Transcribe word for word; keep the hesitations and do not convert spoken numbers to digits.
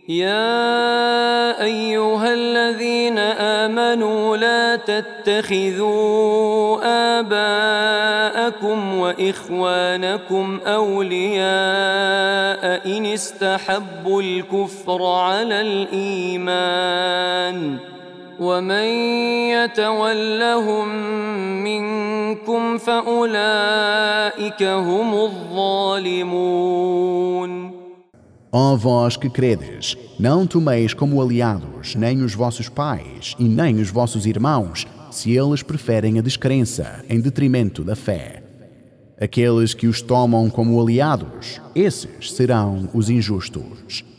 يا أيها الذين آمنوا لا تتخذوا آباءكم وإخوانكم أولياء إن استحبوا الكفر على الإيمان ومن يتولهم منكم فأولئك هم الظالمون. Ó vós que credes, não tomeis como aliados nem os vossos pais e nem os vossos irmãos, se eles preferem a descrença em detrimento da fé. Aqueles que os tomam como aliados, esses serão os injustos.